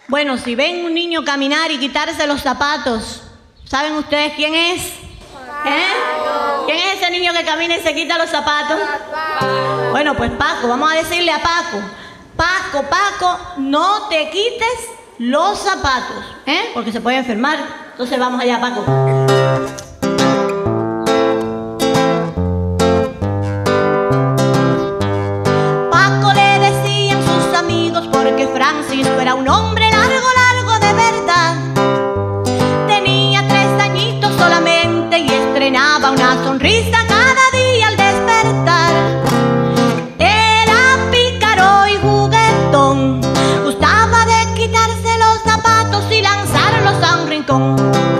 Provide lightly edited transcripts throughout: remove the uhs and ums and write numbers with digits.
Bueno, si ven un niño caminar y quitarse los zapatos, ¿saben ustedes quién es? ¿Quién es ese niño que camina y se quita los zapatos? Bueno, pues Paco, vamos a decirle a Paco, Paco, no te quites los zapatos, porque se puede enfermar. Entonces vamos allá, Paco. Paco le decían sus amigos porque Francisco era un hombre largo de verdad. Tenía 3 añitos solamente y estrenaba una sonrisa cada día al despertar. Era pícaro y juguetón, gustaba de quitarse los zapatos y lanzarlos a un rincón.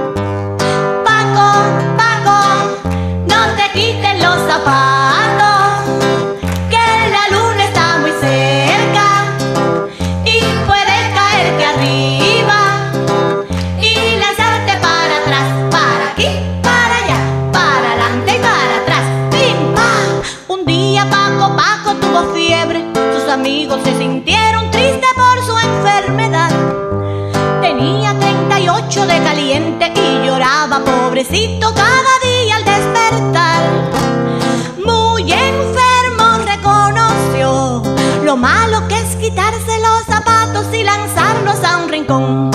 Paco, no te quites los zapatos, que la luna está muy cerca y puede caerte arriba y lanzarte para atrás, para aquí, para allá, para adelante y para atrás. ¡Pim, pam! Un día Paco tuvo fiebre, sus amigos se sintieron tristes por su enfermedad. Tenía 38 de caliente y lloraba pobrecito cada día al despertar. Muy enfermo reconoció lo malo que es quitarse los zapatos y lanzarlos a un rincón.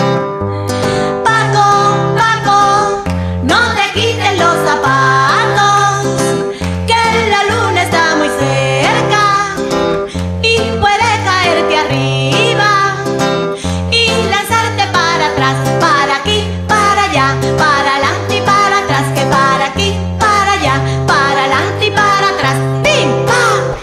Paco, no te quites los zapatos, que la luna está muy cerca y puede caerte arriba y lanzarte para atrás, para aquí, para allá, para adelante y para atrás, que para aquí, para allá, para adelante y para atrás. ¡Pim, pam!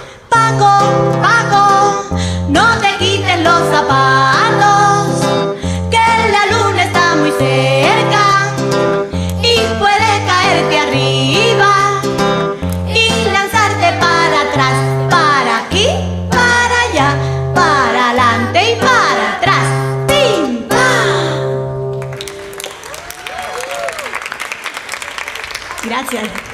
Paco, no te quites los zapatos, que la luna está muy cerca y puede caerte arriba y lanzarte para atrás, para aquí, para allá, para adelante y para atrás. ¡Pim, pam! Gracias.